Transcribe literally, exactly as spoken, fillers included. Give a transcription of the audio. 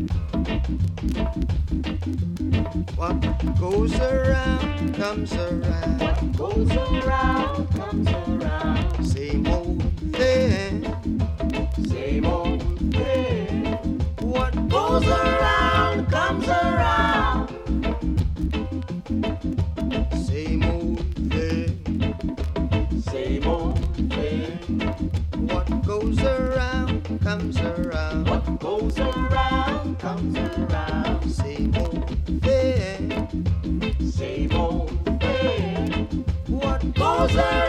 What goes around comes around. What goes around comes around. Same old thing. Same old thing. What Goes around comes around. Same old thing. Same old thing. What goes around comes around. What goes around comes around. Same old thing. Same old thing. What Goes around.